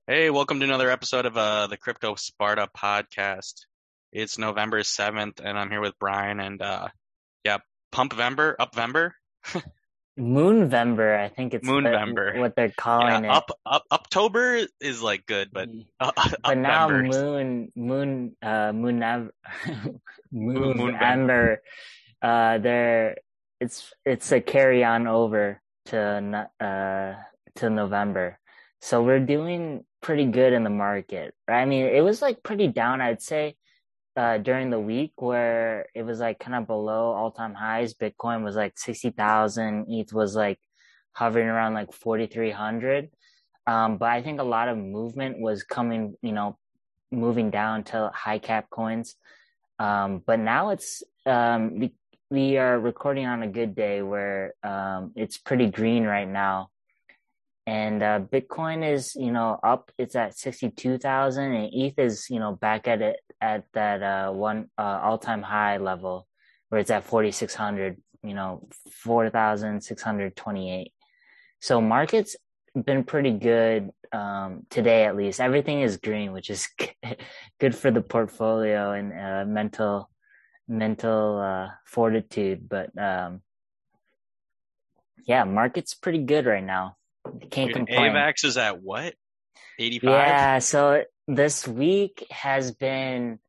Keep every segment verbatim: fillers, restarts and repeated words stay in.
Hey, welcome to another episode of uh, the Crypto Sparta podcast. It's November seventh, and I'm here with Brian. And uh, yeah, Pumpvember, Upvember, Moonvember, I think it's the Moonvember. what they're Yeah, calling it. up, up, Uptober is like good, but uh, But now Upvember, Moon Moon uh Moon Nav Moon, Move Moonvember. Ember uh they're it's it's a carry on over to no- uh to November. So we're doing pretty good in the market. Right? I mean, it was like pretty down, I'd say, uh during the week where it was like kind of below all-time highs. Bitcoin was like sixty thousand, E T H was like hovering around like forty-three hundred. Um, but I think a lot of movement was coming, you know, moving down to high cap coins. Um, but now it's um we, we are recording on a good day where um it's pretty green right now. And uh, Bitcoin is, you know, up. It's at sixty-two thousand, and E T H is, you know, back at it at that uh, one uh, all-time high level where it's at forty-six hundred, you know, four thousand six hundred twenty-eight. So market's been pretty good um, today, at least. Everything is green, which is good for the portfolio and uh, mental mental uh, fortitude. But um, yeah, market's pretty good right now. Can't Dude, complain. AVAX is at what? eighty-five? Yeah, so this week has been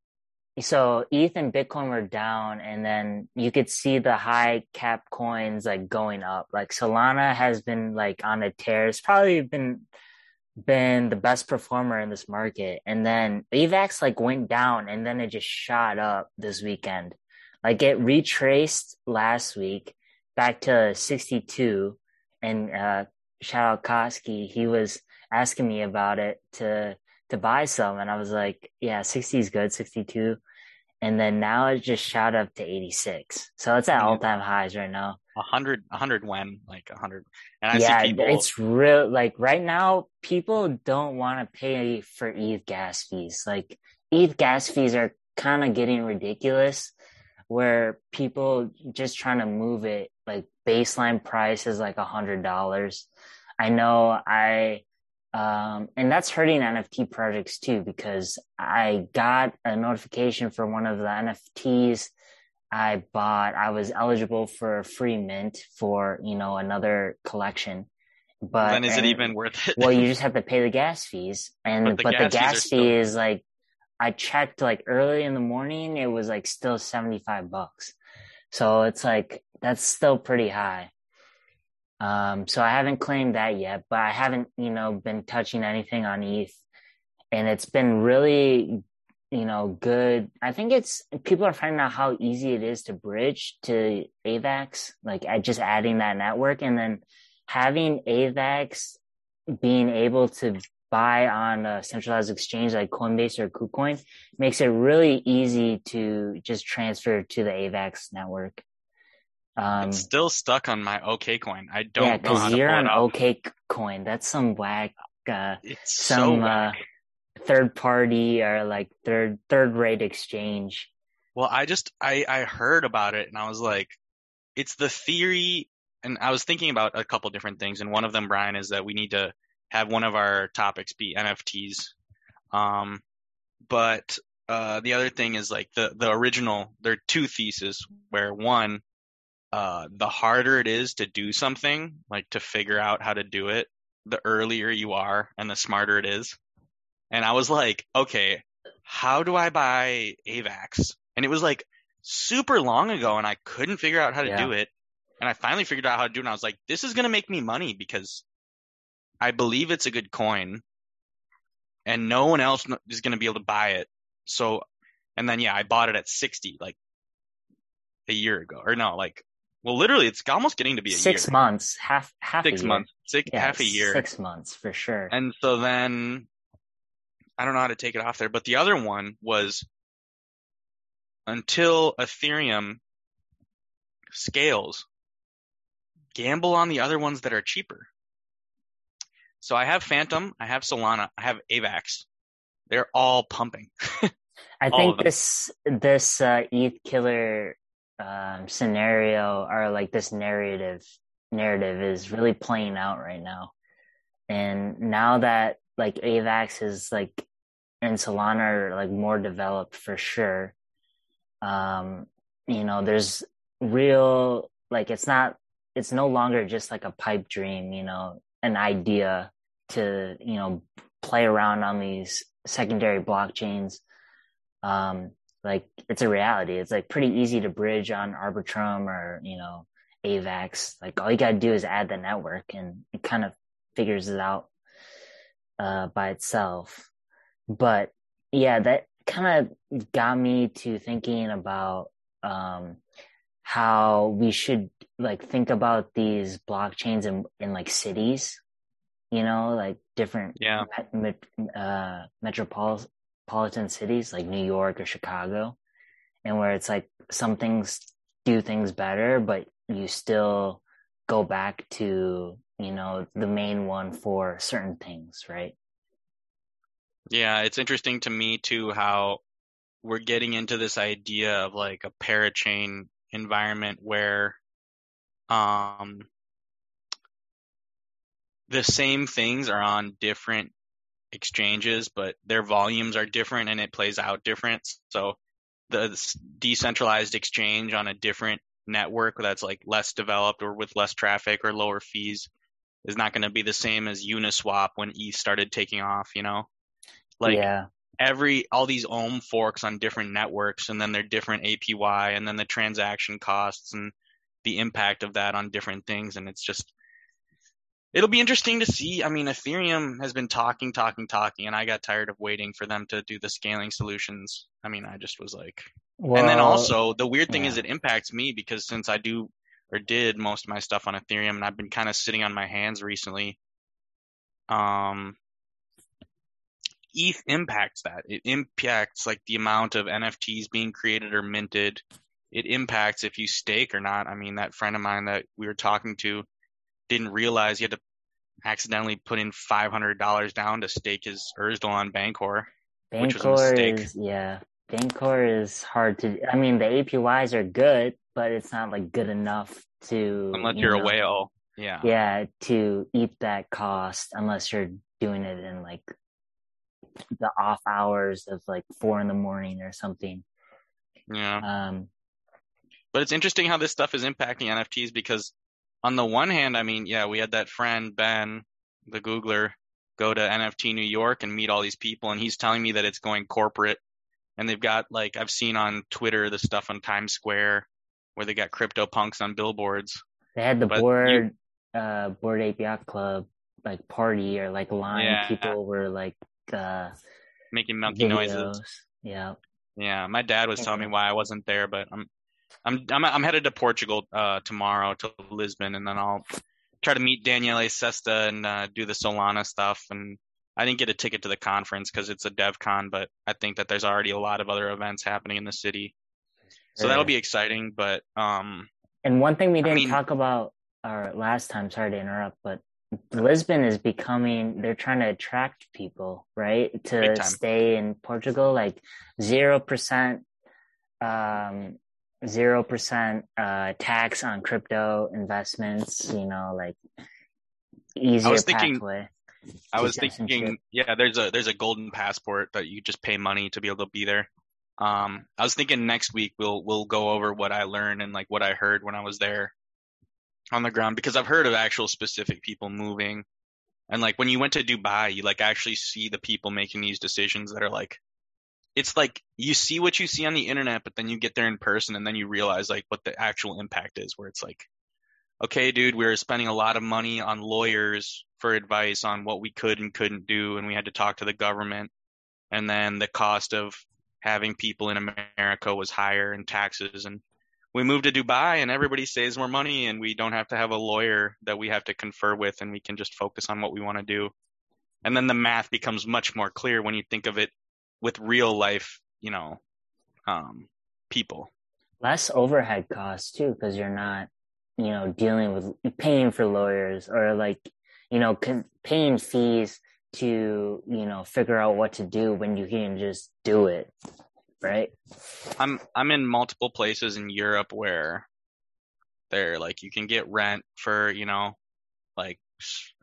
so E T H and Bitcoin were down, and then you could see the high cap coins like going up. Like Solana has been like on a tear. It's probably been been the best performer in this market. And then AVAX like went down and then it just shot up this weekend. Like it retraced last week back to sixty-two, and uh shout out Koski, he was asking me about it to to buy some, and I was like, yeah, sixty is good, sixty-two. And then now it just shot up to eighty-six. So it's I at mean, all-time highs right now. a hundred, a hundred when, like a hundred. And I see Yeah, people, it's real. Like right now, people don't want to pay for E T H gas fees. Like E T H gas fees are kind of getting ridiculous, where people just trying to move it. Like baseline price is like a hundred dollars. I know I, um, and that's hurting N F T projects too, because I got a notification for one of the N F Ts I bought. I was eligible for a free mint for, you know, another collection. well, But, then is it and even worth it? well, you just have to pay the gas fees. But And, the but the gas fees are gas fee still, is like, I checked like early in the morning, it was like still seventy-five bucks. So it's like, that's still pretty high. Um, so I haven't claimed that yet, but I haven't, you know, been touching anything on E T H, and it's been really, you know, good. I think it's people are finding out how easy it is to bridge to AVAX, like at just adding that network, and then having AVAX being able to buy on a centralized exchange like Coinbase or KuCoin makes it really easy to just transfer to the AVAX network. it's Um, still stuck on my OK coin. I yeah, don't know because how to you're pull it on off. OK Coin. That's some whack, uh, It's so some whack. uh, third party or like third third rate exchange. Well, I just I I heard about it and I was like, it's the theory, and I was thinking about a couple different things, and one of them, Brian, is that we need to have one of our topics be N F Ts. Um, but uh, the other thing is like the the original. There are two theses where one, uh, the harder it is to do something, like to figure out how to do it, the earlier you are and the smarter it is. And I was like, okay, how do I buy AVAX? And it was like super long ago and I couldn't figure out how to Yeah. do it. And I finally figured out how to do it. And I was like, this is going to make me money because I believe it's a good coin and no one else is going to be able to buy it. So, and then, yeah, I bought it at sixty like a year ago or no, like, well, literally it's almost getting to be a Six year, months, half half a six year. months, six, Yeah, half a year. six months for sure. And so then I don't know how to take it off there. But the other one was until Ethereum scales, gamble on the other ones that are cheaper. So I have Phantom, I have Solana, I have AVAX. They're all pumping, I all of think them. this this uh, E T H killer um, scenario, or like this narrative narrative is really playing out right now. And now that like AVAX is like and Solana are like more developed for sure. Um, you know, there's real like it's not it's no longer just like a pipe dream, you know, an idea to, you know, play around on these secondary blockchains. Um, like it's a reality. It's like pretty easy to bridge on Arbitrum or, you know, AVAX. Like all you gotta do is add the network and it kind of figures it out uh by itself. But yeah, that kind of got me to thinking about um how we should like think about these blockchains in in like cities, you know, like different Yeah. met, uh metropolitan cities like New York or Chicago, and where it's like some things do things better, but you still go back to, you know, the main one for certain things, right? Yeah, it's interesting to me too how we're getting into this idea of like a parachain environment where um the same things are on different exchanges, but their volumes are different and it plays out different. So the decentralized exchange on a different network that's like less developed or with less traffic or lower fees is not going to be the same as Uniswap when E T H started taking off, you know? Like Yeah. every all these ohm forks on different networks and then their different A P Y and then the transaction costs and the impact of that on different things. And it's just it'll be interesting to see. I mean, Ethereum has been talking, talking, talking, and I got tired of waiting for them to do the scaling solutions. I mean, I just was like, and then Well, also the weird thing is yeah. it impacts me because since I do or did most of my stuff on Ethereum and I've been kind of sitting on my hands recently, um, E T H impacts that. It impacts like the amount of N F Ts being created or minted. It impacts if you stake or not. I mean, that friend of mine that we were talking to didn't realize he had to accidentally put in five hundred dollars down to stake his Urzdel on Bancor, which was a Bancor mistake. is, yeah, Bancor is hard to, I mean, the A P Ys are good, but it's not like good enough to, Unless you you're a know, whale. Yeah. yeah, to eat that cost unless you're doing it in like the off hours of like four in the morning or something. Yeah. Um, But it's interesting how this stuff is impacting N F Ts because on the one hand, I mean, yeah, we had that friend, Ben, the Googler, go to N F T New York and meet all these people, and he's telling me that it's going corporate. And they've got like I've seen on Twitter the stuff on Times Square where they got crypto punks on billboards. they had the But you, board, uh, Board Ape Yacht Club like party or like line. yeah, People were like, uh, making monkey noises. videos. Yeah. Yeah, my dad was telling me Yeah. why I wasn't there, but I'm I'm I'm I'm headed to Portugal uh tomorrow to Lisbon, and then I'll try to meet Daniele Sesta and uh, do the Solana stuff. And I didn't get a ticket to the conference because it's a DevCon, but I think that there's already a lot of other events happening in the city, so that'll Sure. be exciting. But um, And one thing we I didn't mean, talk about our last time, sorry to interrupt, but Lisbon is becoming, they're trying to attract people, right? big To time. stay in Portugal, like zero percent, um, zero percent, uh, tax on crypto investments, you know, like I easier was thinking, pathway I to was citizenship. thinking, yeah, there's a there's a golden passport that you just pay money to be able to be there. Um, I was thinking next week we'll we'll go over what I learned and like what I heard when I was there on the ground because I've heard of actual specific people moving. And like when you went to Dubai, you like actually see the people making these decisions that are like it's like you see what you see on the internet, but then you get there in person and then you realize like what the actual impact is where it's like, okay, dude, we were spending a lot of money on lawyers for advice on what we could and couldn't do, and we had to talk to the government. And then the cost of having people in America was higher and taxes and we moved to Dubai and everybody saves more money and we don't have to have a lawyer that we have to confer with and we can just focus on what we want to do. And then the math becomes much more clear when you think of it with real life, you know, um, people. Less overhead costs too, because you're not, you know, dealing with paying for lawyers or like, you know, con- paying fees to, you know, figure out what to do when you can just do it, right? I'm I'm in multiple places in Europe where they're like you can get rent for, you know, like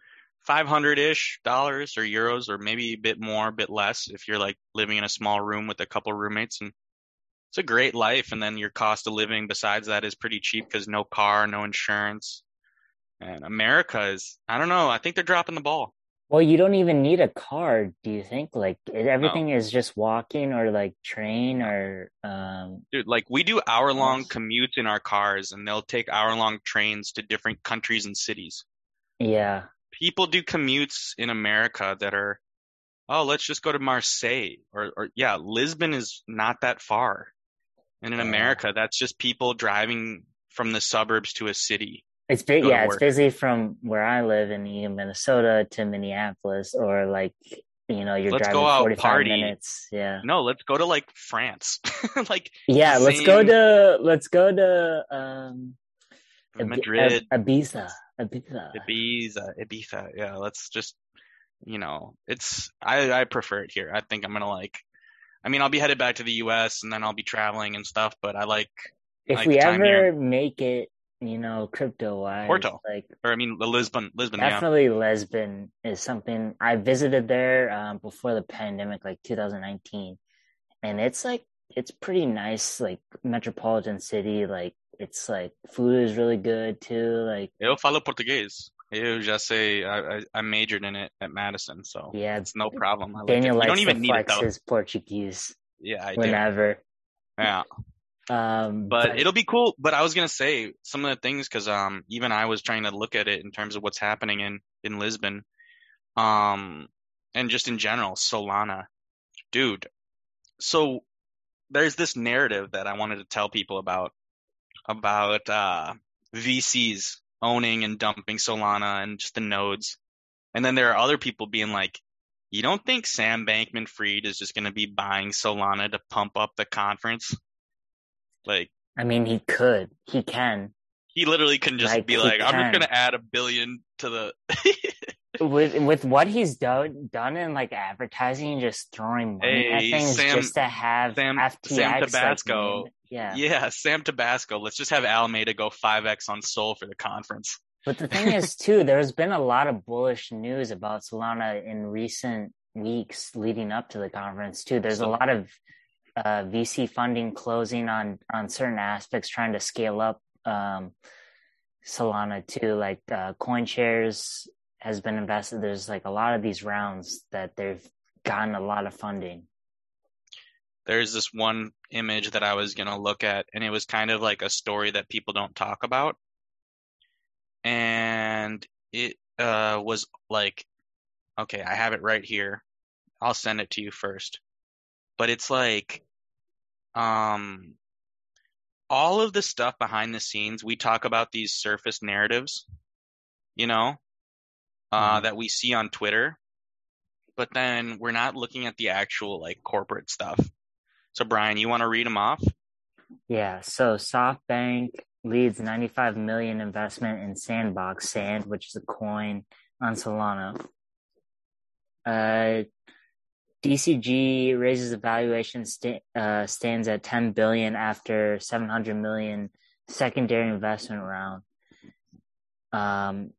five hundred-ish dollars or euros, or maybe a bit more, a bit less if you're like living in a small room with a couple roommates. And it's a great life. And then your cost of living besides that is pretty cheap because no car, no insurance. And America is, I don't know, I think they're dropping the ball. Well, you don't even need a car, do you think? Like it, No, everything is just walking or like train or um dude, like we do hour long bus. commutes in our cars and they'll take hour long trains to different countries and cities. Yeah. People do commutes in America that are, oh, let's just go to Marseille or, or yeah, Lisbon is not that far. And in Yeah. America, that's just people driving from the suburbs to a city It's to big, go to yeah, it's work. busy from where I live in you know, Minnesota to Minneapolis, or like, you know, you're Let's go driving out forty-five party. minutes. Yeah. No, let's go to like France. Like it's the Yeah, let's go same to let's go to um Ib- Ib- Madrid, Ibiza. Ibiza. Ibiza, Ibiza. Yeah, let's just, you know, it's I I prefer it here. I think I'm gonna like. I mean, I'll be headed back to the U S and then I'll be traveling and stuff, but I like I If like the we time here. ever make it, you know, crypto wise, Porto, like or I mean, Lisbon, Lisbon. Yeah, definitely Lisbon is something I visited there um before the pandemic, like two thousand nineteen. And it's like it's pretty nice, like metropolitan city. Like it's like food is really good too. Like eu falo português. Eu já sei. I, I I majored in it at Madison, so yeah, it's no problem. I like it. Daniel You don't likes to even need it flex though. his Portuguese Yeah, I do. whenever. Yeah. Um, But but it'll be cool. But I was gonna say some of the things because um even I was trying to look at it in terms of what's happening in in Lisbon, um and just in general, Solana, dude. So there's this narrative that I wanted to tell people about about uh V Cs owning and dumping Solana and just the nodes, and then there are other people being like, you don't think Sam Bankman-Fried is just gonna be buying Solana to pump up the conference? Like I mean, he could, he can, he literally can just like be he like, I'm just can gonna add a billion to the. with with what he's done done in like advertising, just throwing money at Hey, things Sam, just to have Sam, Sam F T X like Tabasco. named. Yeah. Yeah, Sam Tabasco. Let's just have Alameda go five x on Sol for the conference. But the thing is, too, there's been a lot of bullish news about Solana in recent weeks leading up to the conference, too. There's a So lot of uh, V C funding closing on on certain aspects, trying to scale up um, Solana, too. Like uh, CoinShares has been invested. There's like a lot of these rounds that they've gotten a lot of funding. there's this one image that I was gonna look at, and it was kind of like a story that people don't talk about. And it uh was like, okay, I have it right here. I'll send it to you first. But it's like, um, all of the stuff behind the scenes, we talk about these surface narratives, you know, uh, Mhm. that we see on Twitter, but then we're not looking at the actual like corporate stuff. So Brian, you want to read them off? Yeah, so SoftBank leads ninety-five million investment in Sandbox Sand, which is a coin on Solana. Uh, D C G raises the valuation sta- uh, stands at ten billion after seven hundred million secondary investment round. Um,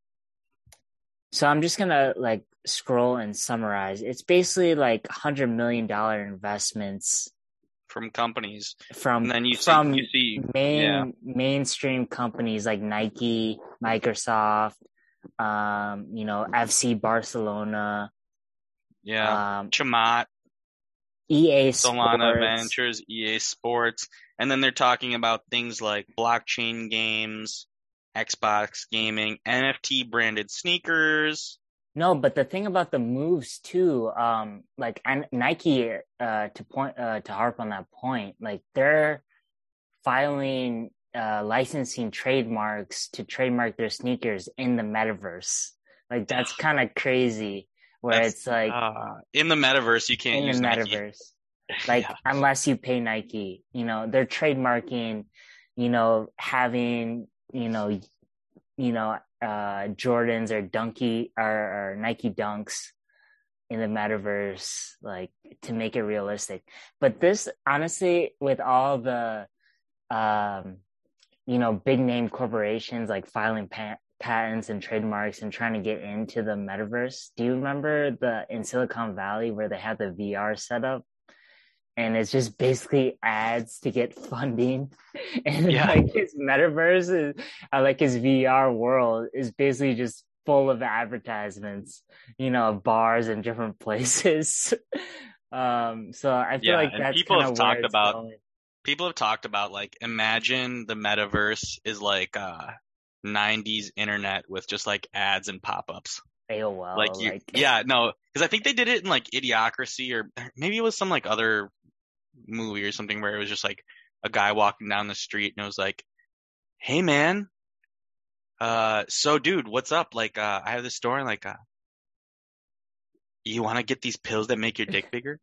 so I'm just gonna like scroll and summarize. It's basically like one hundred million dollar investments From companies. from And then you see, you from see, yeah, main mainstream companies like Nike, Microsoft, um, you know, F C Barcelona, yeah, um, Chamath, E A Solana Sports. Ventures, E A Sports, and then they're talking about things like blockchain games, Xbox gaming, N F T branded sneakers. No, but the thing about the moves too, um, like and Nike, uh, to point, uh, to harp on that point, like they're filing, uh, licensing trademarks to trademark their sneakers in the metaverse. Like that's kind of crazy, where That's it's like uh in the metaverse you can't in the use Nike. metaverse, like Yeah. unless you pay Nike, you know, they're trademarking, you know, having, you know, you know, uh, Jordans or Dunky or, or Nike Dunks in the metaverse, like to make it realistic. But this, honestly, with all the, um, you know, big name corporations like filing pa- patents and trademarks and trying to get into the metaverse. Do you remember the in Silicon Valley where they had the V R setup? And it's just basically ads to get funding. And Yeah. like his metaverse is, uh, like his V R world is basically just full of advertisements, you know, of bars in different places. Um, so I feel Yeah. like And that's people kind have of where talked it's about going. people have talked about like imagine the metaverse is like uh nineties internet with just like ads and pop-ups. Like A O L, you like yeah, no, because I think they did it in like Idiocracy or maybe it was some like other movie or something where it was just like a guy walking down the street and it was like, "Hey man, uh so dude, what's up? Like uh I have this store and like uh you want to get these pills that make your dick bigger?"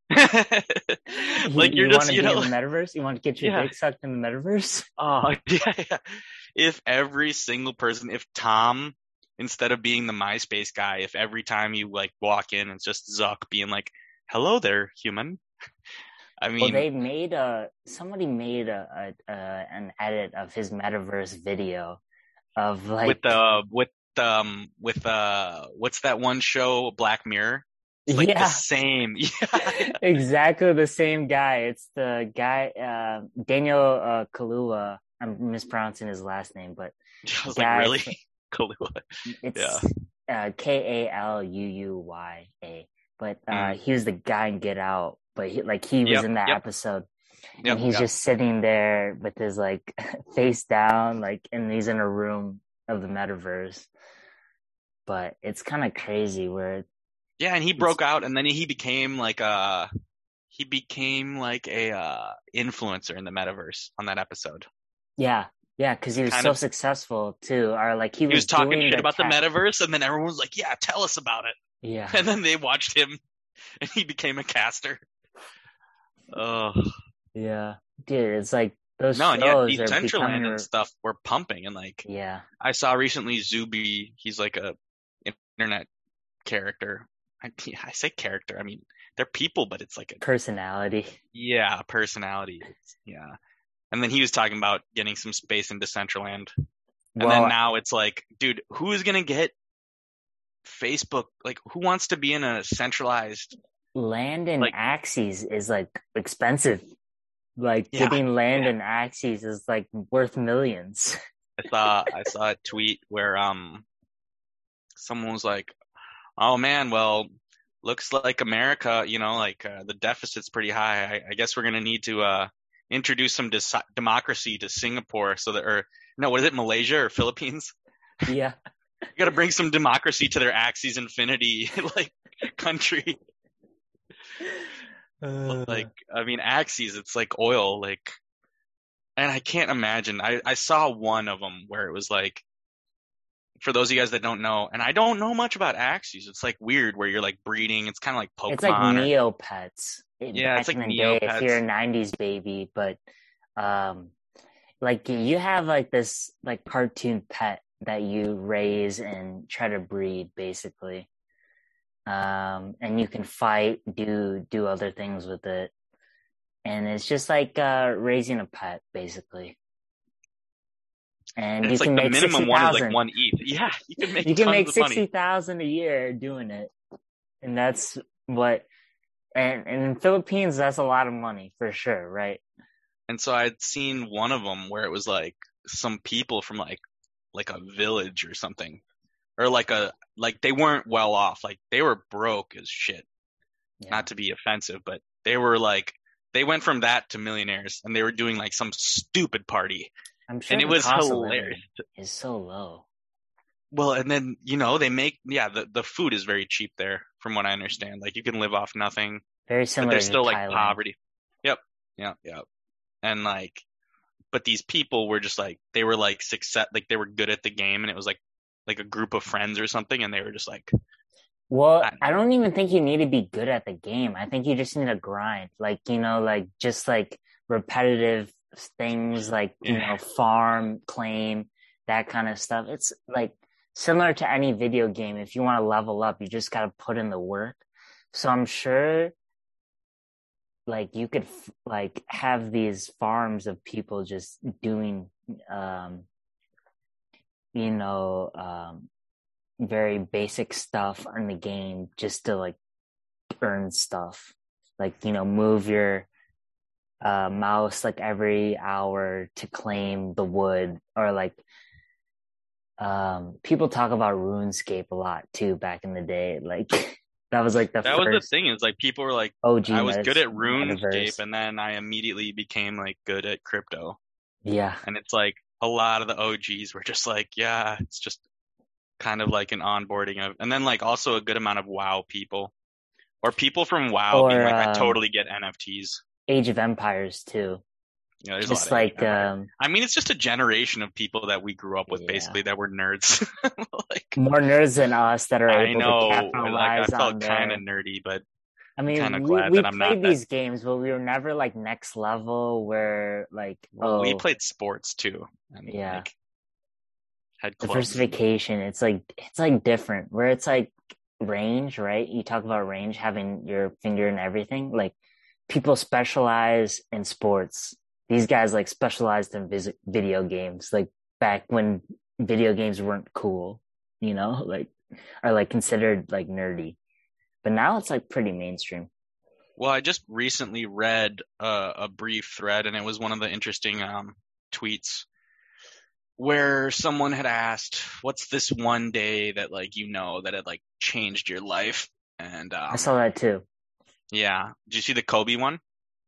you, Like you're you want just, to you be in know, the metaverse? You want to get your yeah. dick sucked in the metaverse? Oh, yeah, yeah. If every single person, if Tom, instead of being the MySpace guy, if every time you like walk in, it's just Zuck being like, "Hello there, human." I Well, mean, they made a somebody made a, a, a an edit of his metaverse video of with like the with um with uh what's that one show, Black Mirror? It's like the yeah, same. Yeah, exactly the same guy. It's the guy uh, Daniel uh, Kaluuya. I'm mispronouncing his last name, but I was like, guy really? f- Kahlua. Yeah. it's uh, K A L U U Y A. But uh, Mm. he was the guy in Get Out. But he, like he was Yep. in that Yep. episode, and Yep. he's Yep. just sitting there with his like face down, like, and he's in a room of the metaverse. But it's kind of crazy where Yeah, and he it's broke out, and then he became like a he became like a uh influencer in the metaverse on that episode. yeah, yeah, because he was Kind so of successful too. Or like he he was was talking doing shit the about the cat. metaverse, and then everyone was like, "Yeah, tell us about it." Yeah, And then they watched him, and he became a caster. Oh yeah, dude, it's like those no, and yeah, shows are Decentraland and becoming. stuff were pumping, and like Yeah, I saw recently Zuby, he's like a internet character. I, I say character, I mean they're people, but it's like a personality. yeah personality. It's, yeah, and then he was talking about getting some space in Decentraland, and then Well, now it's like, dude, who is gonna get Facebook? Like, who wants to be in a centralized land and like? Axes is like expensive. Like Yeah, getting land yeah. and Axes is like worth millions. I saw I saw a tweet where um someone was like, "Oh man, well, looks like America, you know, like uh, the deficit's pretty high. I, I guess we're gonna need to uh introduce some dis democracy to Singapore so that, or no, what is it, Malaysia or Philippines? Yeah. We got to bring some democracy to their Axis Infinity like country. Uh, Like, I mean, Axis, it's like oil, like, and I can't imagine. I I saw one of them where it was like, for those of you guys that don't know, and I don't know much about Axis, it's like weird where you're like breeding. It's kind of like it's like Pokemon or Neopets eh, yeah, it's back like in the day if you're a Neopets. nineties baby, but um like you have like this like cartoon pet that you raise and try to breed basically. Um and you can fight, do do other things with it. And it's just like uh raising a pet basically. And And you it's like can the make minimum one is like sixty thousand. one E T H. Yeah, you can make You can tons make of money. sixty thousand a year doing it. And that's what and, and in Philippines that's a lot of money for sure, right? And so I'd seen one of them where it was like some people from like like a village or something, or like a like they weren't well off, like they were broke as shit. Yeah. Not to be offensive, but they were like they went from that to millionaires, and they were doing like some stupid party, I'm sure and it the was cost of hilarious. living is so low. Well, and then you know they make yeah the the food is very cheap there, from what I understand. Like you can live off nothing, Very but similar there's to still like Thailand. poverty. Yep, yep, yep. And like but these people were just like they were like success like they were good at the game, and it was like like a group of friends or something, and they were just like Well, I don't I know. don't even think you need to be good at the game. I think you just need to grind. Like, you know, like just like repetitive things like, you Yeah, know, farm, claim, that kind of stuff. It's like similar to any video game. If you want to level up, you just got to put in the work. So I'm sure like you could f- like have these farms of people just doing um you know, um, very basic stuff in the game just to like earn stuff. Like, you know, move your uh, mouse like every hour to claim the wood, or like um, people talk about RuneScape a lot too back in the day. Like that was like the That was the first thing, is like people were like, O G I was good meta at RuneScape, metaverse. and then I immediately became like good at crypto. Yeah. And it's like a lot of the O Gs were just like, yeah, it's just kind of like an onboarding of, and then like also a good amount of WoW people or people from WoW being Or like, I um, totally get N F Ts. Age of Empires too. You know, there's a lot Just of Age like of Empires. um, I mean, it's just a generation of people that we grew up with yeah, basically that were nerds. Like, more nerds than us that are I able to know, like I capitalize on felt kind of their. nerdy, but I I'm kind of mean, we glad we that I'm not played that. these games, but we were never like next level where like, Well, we oh played sports too, and yeah, like had clubs and diversification. It's like it's like different where it's like range, right? You talk about range, having your finger in everything. Like people specialize in sports. These guys like specialized in vis- video games, like back when video games weren't cool, you know, like are like considered like nerdy. But now it's like pretty mainstream. Well, I just recently read uh, a brief thread, and it was one of the interesting um, tweets where someone had asked, "What's this one day that like you know that had like changed your life?" And I um, saw that too. yeah, did you see the Kobe one?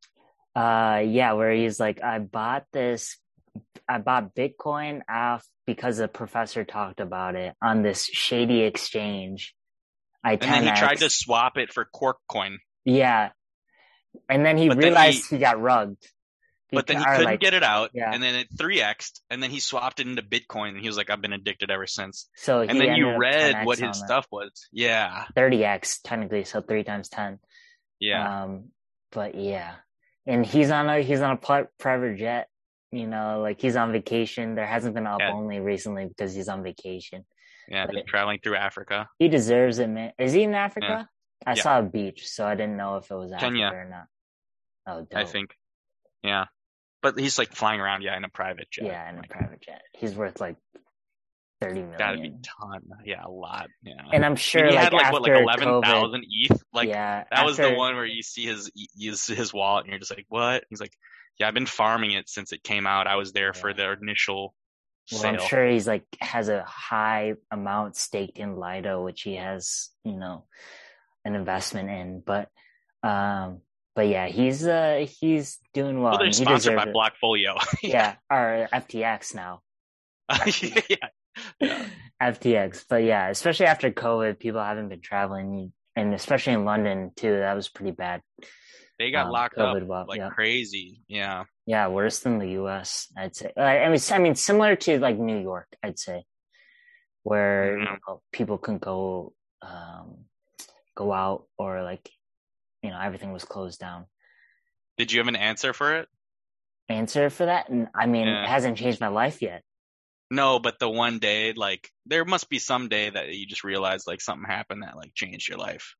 Uh, yeah, where he's like, I bought this, I bought Bitcoin off because a professor talked about it on this shady exchange. I And then he tried to ten x. swap it for Quark coin, Yeah. And then he but then realized he he got rugged. but then Because, he or couldn't like, get it out, yeah. and then it three x'd, and then he swapped it into Bitcoin, and he was like, "I've been addicted ever since." So And he then you ended up read what ten x his on it. stuff was. Yeah, thirty x technically, so three times ten. yeah. Um, but yeah. And he's on a he's on a private jet, you know, like he's on vacation. There hasn't been up Yeah, only recently because he's on vacation. yeah, But just traveling through Africa. he deserves it, man. Is he in Yeah, Africa? I yeah. saw a beach, so I didn't know if it was Africa Kenya, or not. Oh, I dope. think. Yeah. But he's like flying around, yeah, in a private jet. Yeah, in a Like, private jet. He's worth like thirty gotta be million. ton. Yeah, a lot. Yeah. And I'm I mean, sure he like had like what, like after COVID, eleven thousand E T H? Like, yeah, that was the after one where you see his his his wallet, and you're just like, what? He's like, yeah, I've been farming it since it came out. I was there for yeah. the initial Well, I'm sale. sure he's like has a high amount staked in Lido, which he has, you know, an investment in. But um but yeah, he's uh he's doing well Well, they're and he sponsored by deserves it. Blockfolio. Yeah. Yeah, or F T X now. Yeah. Yeah. F T X. But yeah, especially after COVID, people haven't been traveling, and especially in London too. That was pretty bad. They got Um, locked up COVID, well, like yeah, crazy. Yeah. yeah, worse than the U S. I'd say. I mean, I mean, similar to like New York, I'd say, where you Mhm. know, people couldn't go um, go out, or like you know everything was closed down. Did you have an answer for it? Answer for that? And I mean, it Yeah. hasn't changed my life yet. No, but the one day, like, there must be some day that you just realize like something happened that like changed your life.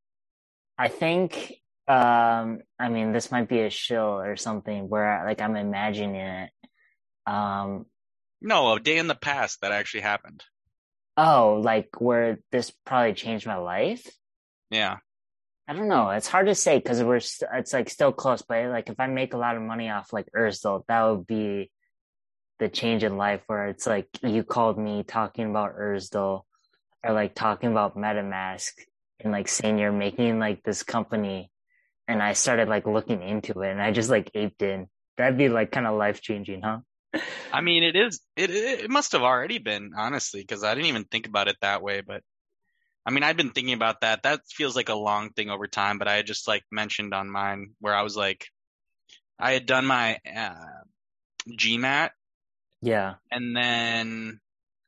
I think, um, I mean, this might be a shill or something where like I'm imagining it. Um, No, a day in the past that actually happened. oh, like where this probably changed my life. Yeah. I don't know. It's hard to say because we're st- it's like still close, but like if I make a lot of money off like Urzdal, that would be the change in life where it's like you called me talking about Urzdal or like talking about MetaMask and like saying you're making like this company, and I started like looking into it and I just like aped in. That'd be like kind of life changing, huh? I mean, it is, it, it must have already been, honestly, because I didn't even think about it that way. But I mean, I've been thinking about that. That feels like a long thing over time, but I had just like mentioned on mine where I was like, I had done my uh, GMAT, Yeah. and then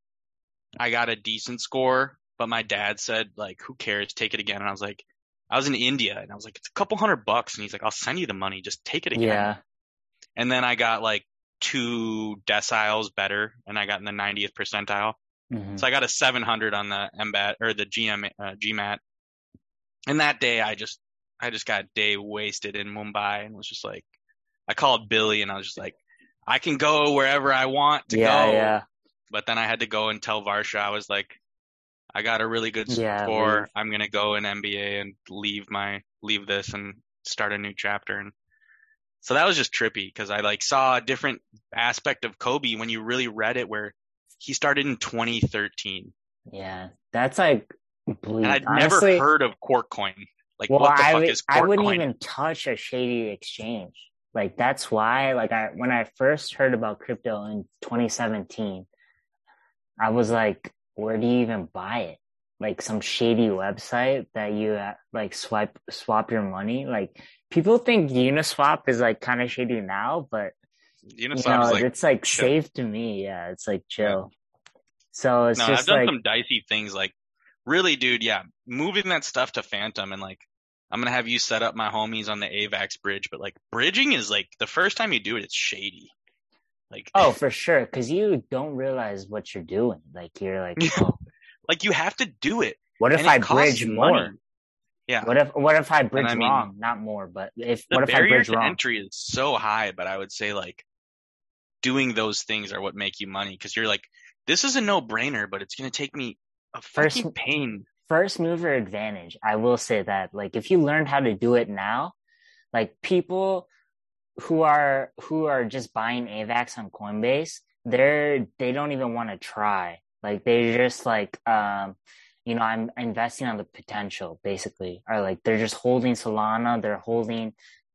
I got a decent score, but my dad said like, who cares? Take it again. And I was like, I was in India, and I was like, it's a couple hundred bucks. And he's like, I'll send you the money. Just take it again. Yeah. And then I got like two deciles better, and I got in the ninetieth percentile. Hmm. So I got a seven hundred on the M B A T or the G M, uh, GMAT. And that day I just, I just got day wasted in Mumbai and was just like, I called Billy and I was just like, I can go wherever I want to Yeah. go. Yeah. But then I had to go and tell Varsha, I was like, I got a really good Yeah, leave. score. I'm gonna go in M B A and leave my leave this and start a new chapter. And so that was just trippy because I like saw a different aspect of Kobe when you really read it, where he started in twenty thirteen, Yeah, that's like and bleak. I'd never Honestly, heard of Coin. Like, well, what the I fuck would is I wouldn't Coin? even touch a shady exchange. Like that's why, like I when I first heard about crypto in twenty seventeen, I was like, where do you even buy it? Like some shady website that you uh, like swipe swap your money. Like people think Uniswap is like kind of shady now, but you Uniswap know, is like it's like chill. safe to me. Yeah, it's like Yeah. chill. So it's No, I've just done like, some dicey things. Like, really, dude. Yeah, moving that stuff to Phantom and like. I'm gonna have you set up my homies on the AVAX bridge, but like bridging is like the first time you do it, it's shady. Like, oh, for sure, because you don't realize what you're doing. Like you're like, oh, like you have to do it, what and if I it costs bridge money. more? Yeah, What if what if I and bridge I mean wrong? Not more, but if the what if I barrier bridge to wrong? entry is so high, but I would say like doing those things are what make you money because you're like, this is a no-brainer, but it's gonna take me a First fucking pain. first mover advantage. I will say that. Like if you learn how to do it now, like people who are who are just buying AVAX on Coinbase, they're they don't even want to try. Like they're just like um you know, I'm investing on the potential basically. Or like they're just holding Solana, they're holding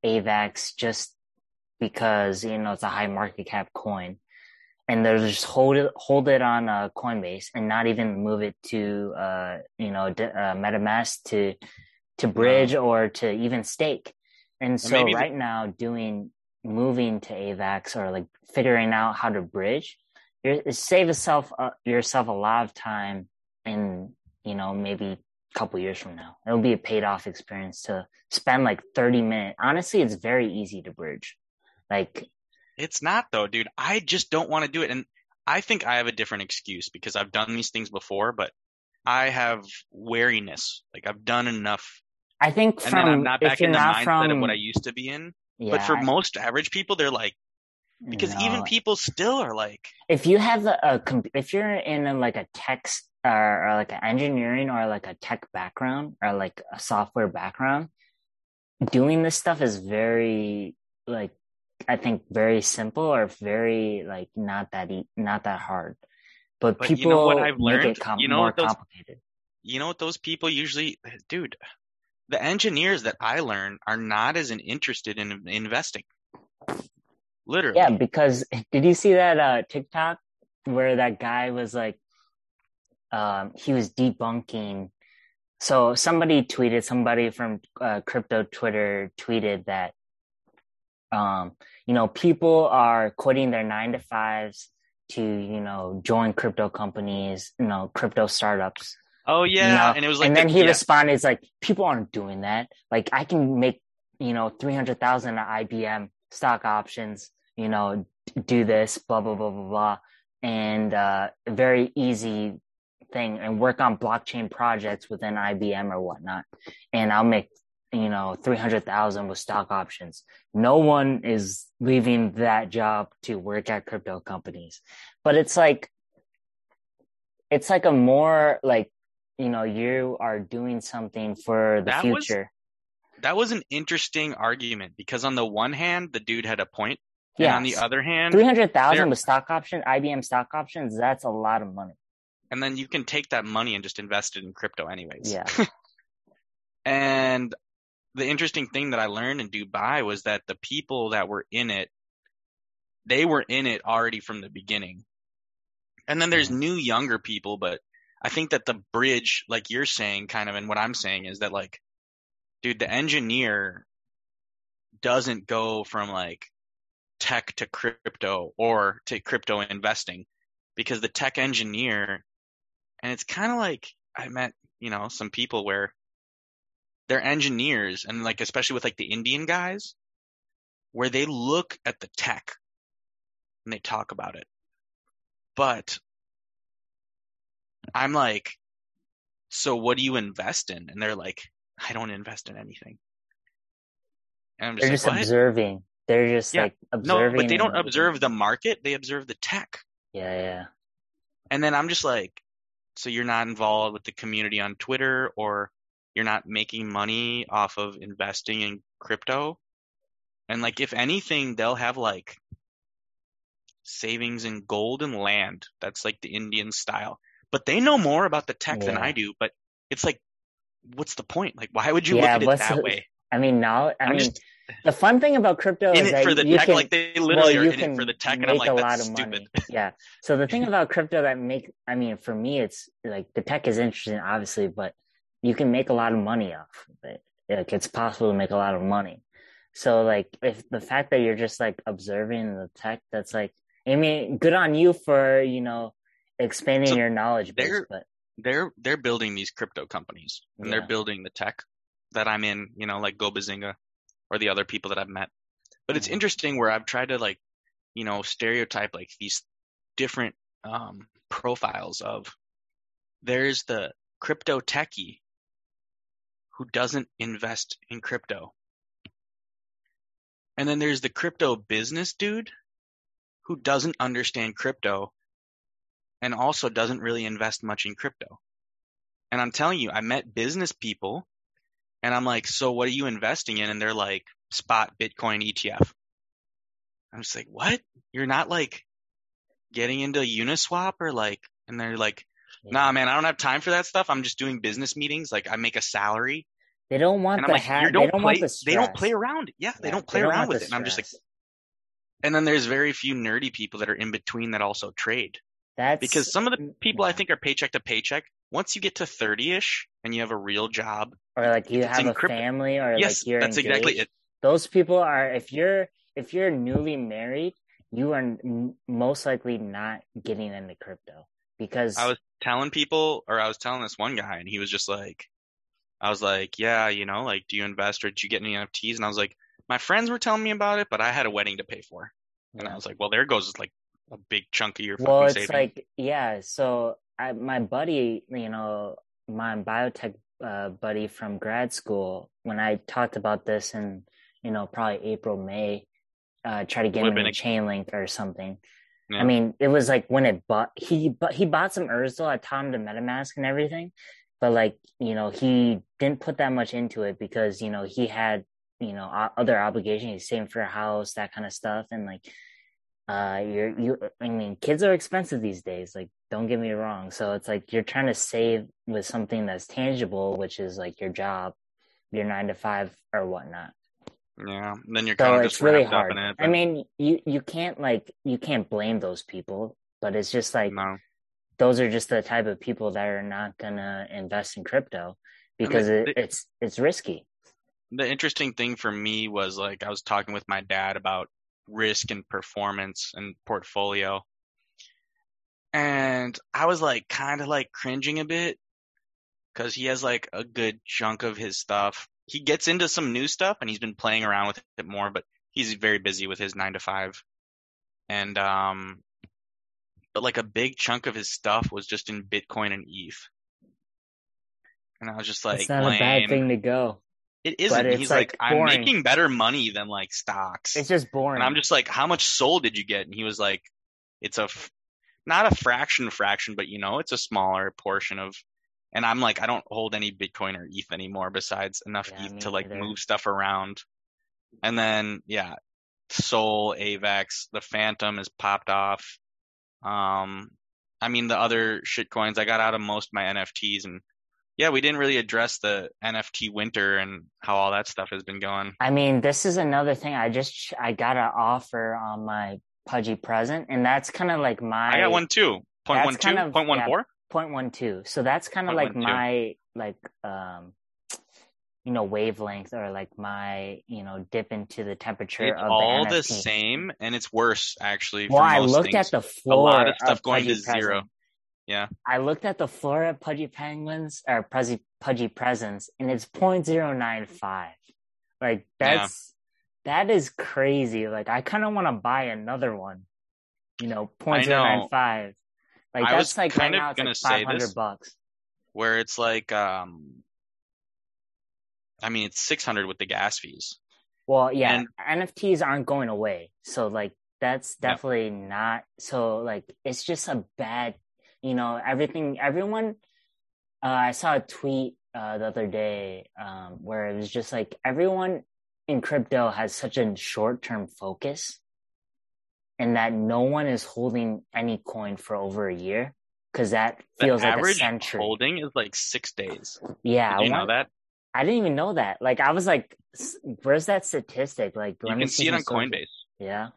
AVAX just because, you know, it's a high market cap coin. And they'll just hold it hold it on uh, Coinbase and not even move it to uh you know d- uh, MetaMask to to No, bridge or to even stake. And and so maybe the, right now doing moving to AVAX or like figuring out how to bridge, you're it save yourself uh, yourself a lot of time in, you know, maybe a couple years from now. It'll be a paid off experience to spend like thirty minutes. Honestly, it's very easy to bridge. Like it's not though, dude. I just don't want to do it, and I think I have a different excuse because I've done these things before, but I have wariness. Like I've done enough. I think And then I'm from not if back you're in the not mindset of what I from used to be in. But for yeah, most average people, they're like, because even no. people still are like, If you have a, a if you're in a, like a tech or, or like an engineering or like a tech background or like a software background, doing this stuff is very like I think very simple or very like not that e- not that hard. But but you know what people I've make it learned? com- You know more what those, complicated. you know what those people usually, dude, the engineers that I learn are not as interested in investing, Yeah, literally. because did you see that uh TikTok where that guy was like um he was debunking. So somebody tweeted, somebody from uh, crypto Twitter tweeted that, um, you know, people are quitting their nine to fives to, you know, join crypto companies, you know, crypto startups, Oh you yeah, know, and it was like and the then he yeah, responded, it's like, people aren't doing that. Like I can make, you know, three hundred thousand at I B M stock options, you know, do this, blah, blah, blah, blah, blah. And, uh, very easy thing and work on blockchain projects within I B M or whatnot. And I'll make, you know, three hundred thousand with stock options. No one is leaving that job to work at crypto companies. But it's like, it's like a more like, you know, you are doing something for the that was future. that was an interesting argument because on the one hand, the dude had a point, and on the Yes. other hand, three hundred thousand there with stock option, I B M stock options, that's a lot of money. and then you can take that money and just invest it in crypto anyways. Yeah. And the interesting thing that I learned in Dubai was that the people that were in it, they were in it already from the beginning. And then there's Mhm. new younger people, but I think that the bridge, like you're saying, kind of, and what I'm saying is that like, dude, the engineer doesn't go from like tech to crypto or to crypto investing because the tech engineer, and it's kind of like I met, you know, some people where they're engineers and like, especially with like the Indian guys, where they look at the tech and they talk about it. But I'm like, so what do you invest in? And they're like, I don't invest in anything. And I'm just They're like, just what? observing. They're just Yeah. like No, but observing they don't and observe the market. They observe the tech. yeah, yeah. And then I'm just like, so you're not involved with the community on Twitter, or you're not making money off of investing in crypto. And like, if anything, they'll have like savings in gold and land. That's like the Indian style. But they know more about the tech than I Yeah. do. But it's like, what's the point? Like, why would you look Yeah, at it what's that way? I mean now I I'm mean just the fun thing about crypto in is it that for the you tech. can Like, they well literally are you in it for the can tech. And I'm make a like, that's lot of stupid. money. Yeah. So the thing about crypto that make I mean for me it's like the tech is interesting obviously, but you can make a lot of money off of it. Like it's possible to make a lot of money. So like if the fact that you're just like observing the tech, that's like I mean good on you for, you know, expanding So your knowledge base, they're but they're they're building these crypto companies, and they're yeah. building the tech that I'm in, you know, like GoBazinga or the other people that I've met. But it's Mhm. interesting where I've tried to like, you know, stereotype like these different um profiles of, there's the crypto techie who doesn't invest in crypto. And then there's the crypto business dude who doesn't understand crypto and also doesn't really invest much in crypto. And I'm telling you, I met business people and I'm like, so what are you investing in? And they're like, spot Bitcoin E T F. I'm just like, what? You're not like getting into Uniswap or like, and they're like, nah, Yeah. man, I don't have time for that stuff. I'm just doing business meetings. Like, I make a salary. They don't And want I'm the like, you hat. They don't don't want play, the they don't play stress. around. Yeah, they Yeah, don't they play don't around want the with it. And I'm just like, stress. and then there's very few nerdy people that are in between that also trade. That's Because some of the people I yeah. think are paycheck to paycheck. Once you get to thirty-ish and you have a real job, Or like you if it's have in a crypto, family or like yes, you're that's exactly engaged. it. Those people are if you're if you're newly married, you are n- most likely not getting into crypto I because was telling people, or I was telling this one guy, and he was just like, I was like, yeah, you know, like, do you invest or did you get any N F Ts? And I was like, my friends were telling me about it, but I had a wedding to pay for. And I yeah. was like, well, there goes like a big chunk of your Well, fucking it's savings. like yeah, so I my buddy, you know, my biotech uh, buddy from grad school, when I talked about this in, you know, probably April, May, uh, try to get Would him have been into a, Chainlink or something. I yeah. mean, it was like when it bought he but he bought some Urzel. I taught him to MetaMask and everything, but like you know he didn't put that much into it because you know he had you know other obligations. He's saving for a house, that kind of stuff, and like uh you're you I mean kids are expensive these days. Like don't get me wrong. So it's like you're trying to save with something that's tangible, which is like your job, your nine to five or whatnot. Yeah. And then you're kind So of just it's really wrapped up in hard. it, I but mean, you you can't like you can't blame those people, but it's just like no. those are just the type of people that are not gonna invest in crypto And the, because it, the, it's it's risky. the interesting thing for me was like, I was talking with my dad about risk and performance and portfolio. And I was like, kind of like cringing a bit because he has like a good chunk of his stuff. He gets into some new stuff and he's been playing around with it more, but he's very busy with his nine to five. And um, but like a big chunk of his stuff was just in Bitcoin and E T H. And I was just It's like, not a bad lame. thing to go, It but isn't. And it's he's like, like I'm boring. making better money than like stocks. It's just And I'm boring. just like, how much SOL did you get? And he was like, it's a f- not a fraction fraction, but you know, it's a smaller portion of. And I'm like, I don't hold any Bitcoin or E T H anymore besides enough Yeah, E T H to me like neither. move stuff around. And then yeah, Sol, Avex, the Phantom has popped off. Um, I mean the other shit coins, I got out of most of my N F Ts, and yeah, we didn't really address the N F T winter and how all that stuff has been going. I mean, this is another thing. I just I got an offer on my Pudgy present, and that's kind of like I got my one too. Point that's one kind two, of point one yeah, four, point one two. So that's kind of point like one two. my like um you know wavelength or like my you know dip into the temperature It's of the all the N F T. same, and it's worse actually Well, for I most looked at things. the A lot floor of stuff of going to Pudgy zero. present. Yeah, I looked at the floor of Pudgy penguins or Pudgy Pudgy presents, and it's point zero nine five. Like yeah. that's that is crazy. Like I kind of want to buy another one. You know, point I zero nine know. five. Like I was that's like right kind of now it's like gonna five say hundred this, bucks. where it's like, um, I mean, it's six hundred with the gas fees, Well, yeah, and N F Ts aren't going away. So like that's yeah, definitely not so like it's just a bad, you know, everything, everyone, uh, I saw a tweet uh, the other day um, where it was just like everyone in crypto has such a short-term focus and that no one is holding any coin for over a year because that The feels like a average century. holding is like six days. Yeah, Did you I know want, that? I didn't even know that. Like, I was like, where's that statistic? Like, You let me can see see it some on social. Coinbase. Yeah.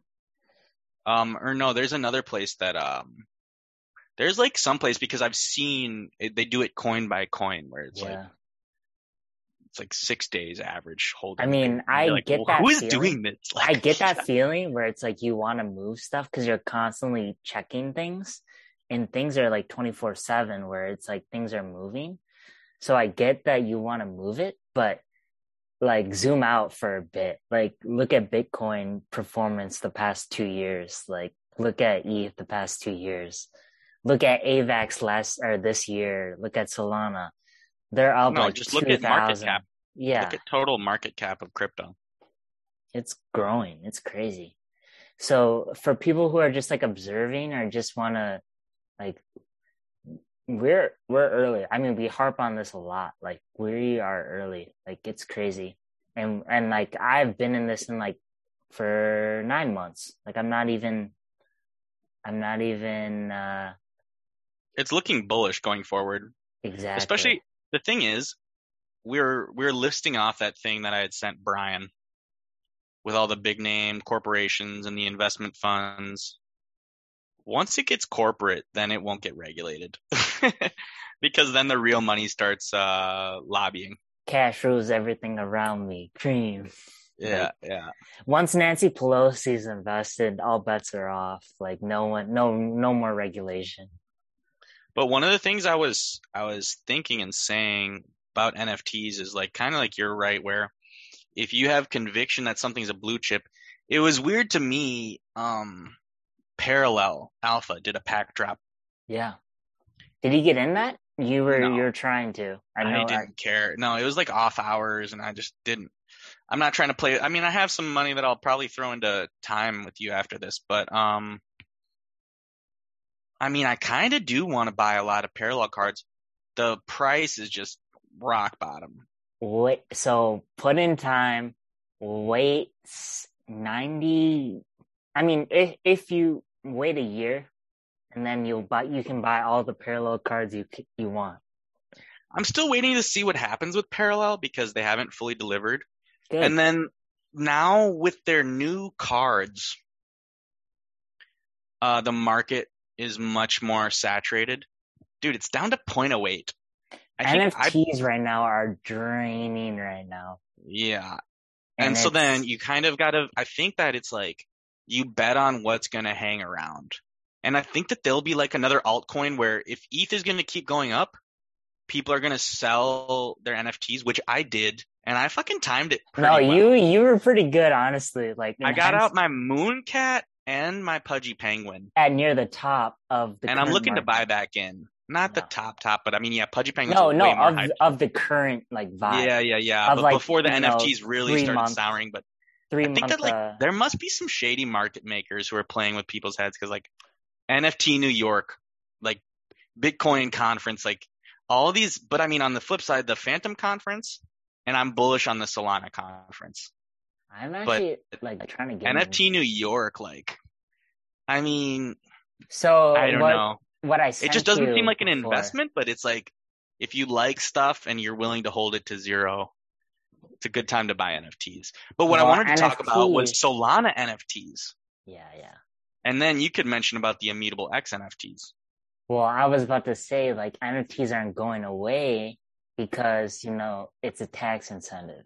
Um, or no, there's another place that um, there's like some place because I've seen it, they do it coin by coin where it's like Yeah. it's like six days average I holding rate. mean, And I you're like, get well, who that is feeling. doing this? I Like, get that feeling where it's like you want to move stuff because you're constantly checking things and things are like twenty-four seven where it's like things are moving. So I get that you want to move it, but like zoom out for a bit. Like look at Bitcoin performance the past two years. Like look at E T H the past two years. Look at AVAX last or this year. Look at Solana. They're up no, like just look at market cap. two thousand. Yeah, Look at total market cap of crypto. it's growing. It's crazy. So for people who are just like observing or just want to like we're we're early. I mean, we harp on this a lot. Like we are early. Like it's crazy. And and like I've been in this in like for nine months. Like I'm not even I'm not even uh It's looking bullish going forward. exactly. Especially the thing is, we're we're listing off that thing that I had sent Brian with all the big name corporations and the investment funds. Once it gets corporate, then it won't get regulated because then the real money starts uh, lobbying. Cash rules everything around me. Cream. Yeah, Like yeah. once Nancy Pelosi's invested, all bets are off. Like no one no no more regulation. But one of the things I was I was thinking and saying about N F Ts is like kind of like you're right, where if you have conviction that something's a blue chip, it was weird to me. Um, Parallel Alpha did a pack drop. Yeah. Did he get in that? You were No, you were trying to. I know I I, didn't care. No, it was like off hours, and I just didn't. I'm not trying to play. I mean, I have some money that I'll probably throw into time with you after this, but um, I mean, I kind of do want to buy a lot of parallel cards. The price is just rock bottom. wait so put in time, wait ninety I mean if if you wait a year and then you'll buy you can buy all the parallel cards you you want. I'm still waiting to see what happens with Parallel because they haven't fully delivered. Good. And then now with their new cards, uh, the market is much more saturated. Dude, it's down to zero point zero eight. I think N F Ts I, right now are draining right now. yeah. And And so it's then you kind of got to, I think that it's like you bet on what's going to hang around. And I think that there'll be like another altcoin where if E T H is going to keep going up, people are going to sell their N F Ts, which I did. And I fucking timed it pretty no, well. you you were pretty good, honestly. Like I got hence, out my Mooncat and my Pudgy Penguin. at near the top of the And I'm current looking to buy market. back in. Not the No. top top, but I mean, yeah, Pudgy Penguin's No, way no, more of hyped. of the current like vibe. Yeah, yeah, yeah. Of But like, before the you know, N F Ts really three started month souring, but three I think month that like uh there must be some shady market makers who are playing with people's heads because like N F T New York, like Bitcoin conference, like all these. But I mean, on the flip side, the Phantom conference, and I'm bullish on the Solana conference. I'm But actually like trying to get N F T into. New York, like, I mean, So I don't what know. what I It sent just doesn't seem you like an before. investment, but it's like if you like stuff and you're willing to hold it to zero, it's a good time to buy N F Ts. But what I Well, wanted to talk about was N F Ts. Solana N F Ts. Yeah, yeah. And then you could mention about the Immutable X N F Ts. Well, I was about to say like N F Ts aren't going away because, you know, it's a tax incentive,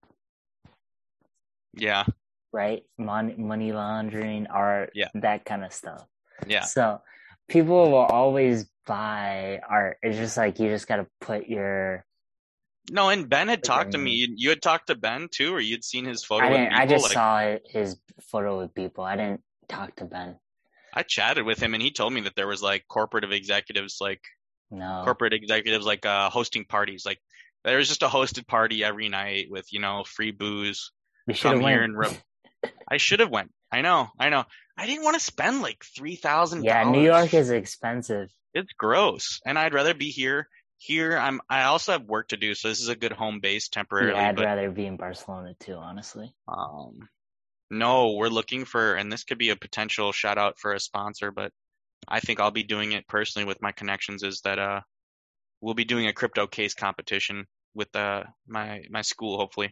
Yeah, right? Money money laundering, art, yeah, that kind of stuff. yeah. So people will always buy art. It's just like you just gotta put your No, and Ben had put your talked to me. name. You, you had talked to Ben too, or you'd seen his I photo with didn't. I people. just Like saw it, his photo with people. I didn't talk to Ben. I chatted with him, and he told me that there was like corporate executives, like No, corporate executives, like uh, hosting parties. Like there was just a hosted party every night with you know free booze. we should have Come here went. and re- I should have went. I know, I know. I didn't want to spend like three thousand Yeah, New dollars. York is expensive. It's gross. And I'd rather be here. Here, I'm, I also have work to do, so this is a good home base Yeah, temporarily, I'd but, rather be in Barcelona too, honestly. um, no, we're looking for, and this could be a potential shout out for a sponsor, but I think I'll be doing it personally with my connections is that, uh, we'll be doing a crypto case competition with, uh, my, my school, hopefully.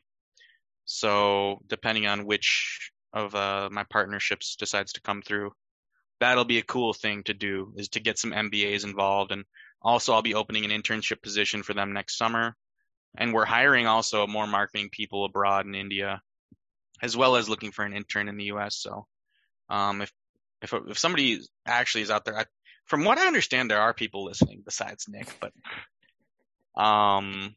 So depending on which of, uh, my partnerships decides to come through, that'll be a cool thing to do is to get some M B As involved. And also I'll be opening an internship position for them next summer. And we're hiring also more marketing people abroad in India, as well as looking for an intern in the U S. So, um, if, if, if somebody actually is out there, I, from what I understand, there are people listening besides Nick, but, um,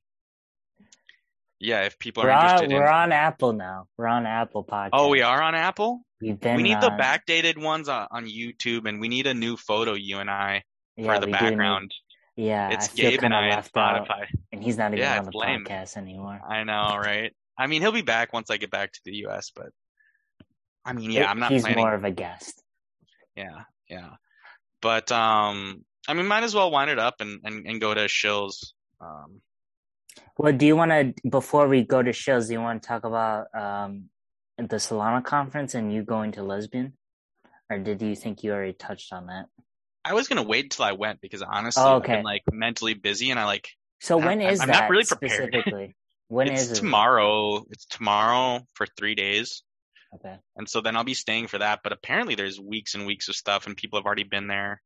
yeah, if people are We're on, interested we're in, on Apple now. We're on Apple oh, we Podcast. are on Apple? We've We been need the on, backdated ones on, on YouTube, and we need a new photo, you and I, for yeah, the we do need, background. yeah, I It's feel Gabe and kind of I in left out, Spotify. and he's not even Yeah, on it's the lame. podcast anymore. I know, right? I mean, he'll be back once I get back to the U S, but I mean, yeah, It, I'm not he's planning. more of a guest. Yeah, yeah. But um, I mean, might as well wind it up and and, and go to Shills. Um, Well, do you want to, before we go to shows, do you want to talk about um the Solana conference and you going to Lesbian? Or did you think you already touched on that? I was gonna wait until I went because honestly, Oh, I've been okay. like mentally busy and I like So I don't, when I'm is I'm not that really prepared. specifically? When It's is it? tomorrow. It's tomorrow for three days. Okay. And so then I'll be staying for that. But apparently there's weeks and weeks of stuff and people have already been there.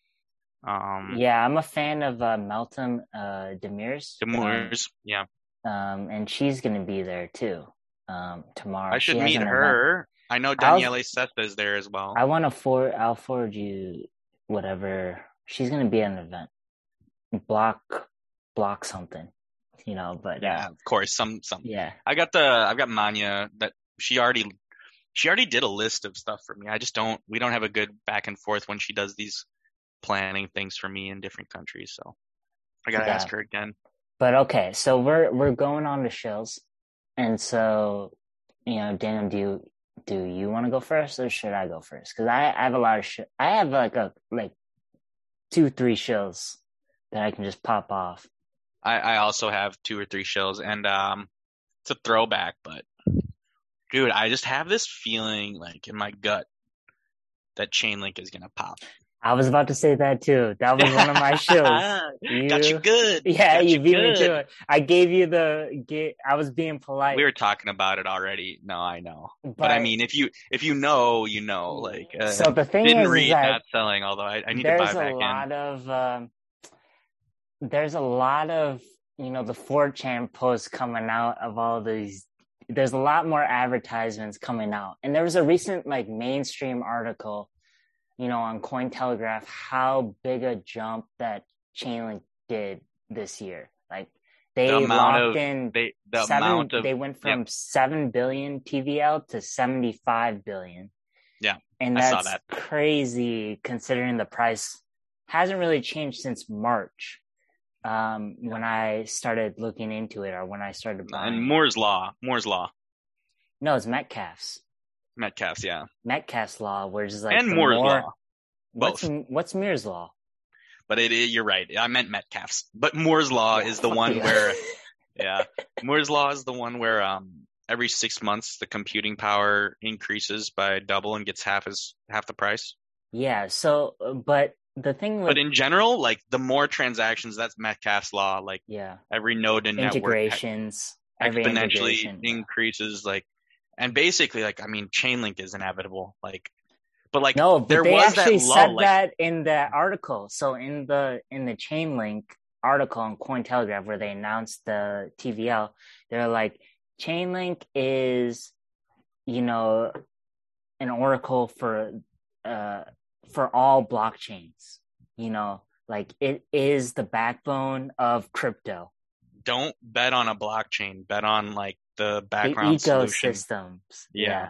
Um, Yeah, I'm a fan of uh, Meltem uh, Demirs, the um, Moors, yeah. um, and she's gonna be there too um, I tomorrow. She should has meet an event. her. I know I'll Daniele Sesta is there as well. I want to forward. I'll forward you whatever. She's gonna be at an event. Block, block something, you know. But uh, Yeah, of course. Some some. yeah, I got the I've got Manya that she already she already did a list of stuff for me. I just don't we don't have a good back and forth when she does these planning things for me in different countries. So I gotta yeah. ask her again. But okay, so we're we're going on to shows, and so you know, Daniel, do you do you want to go first or should I go first? Because I, I have a lot of sh- I have like a like two three shows that I can just pop off. I, I also have two or three shows and um it's a throwback, but dude, I just have this feeling like in my gut that Chainlink is gonna pop. I was about to say that too. That was one of my shows. You, Got you good. Yeah, Got you, you beat good. me to it. I gave you the. Get, I was being polite. We were talking about it already. No, I know. But, but I mean, if you if you know, you know. Like, uh, so the thing didn't is, read, is that not selling. Although I, I need to buy back in. There's a lot of. Um, there's a lot of you know the four chan posts coming out of all these. There's a lot more advertisements coming out, and there was a recent like mainstream article, you know, on Cointelegraph, how big a jump that Chainlink did this year. Like they the locked of, in they, the seven. Amount of, they went from yep. seven billion T V L to seventy-five billion. Yeah, and I that's saw that. crazy considering the price hasn't really changed since March. Um, yeah. When I started looking into it, or when I started buying. And Moore's law, Moore's law. No, it's Metcalfe's. Metcalfe's, yeah. Metcalfe's law, where it's like and Moore's more, law. Both. What's what's Moore's law? But it, it, you're right. I meant Metcalfe's. But Moore's law yeah, is the one you. where, yeah, Moore's law is the one where um every six months the computing power increases by double and gets half as half the price. Yeah. So, but the thing with but in general, like the more transactions, that's Metcalfe's law. Like yeah, every node in integrations network every exponentially integration, increases. Yeah. Like, and basically, like I mean, Chainlink is inevitable. Like, but like no, but there they was actually that lull, said like, that in the article. So in the in the Chainlink article on Cointelegraph where they announced the T V L, they're like, Chainlink is, you know, an oracle for uh for all blockchains. You know, like it is the backbone of crypto. Don't bet on a blockchain. Bet on like the the background ecosystems. Yeah. yeah.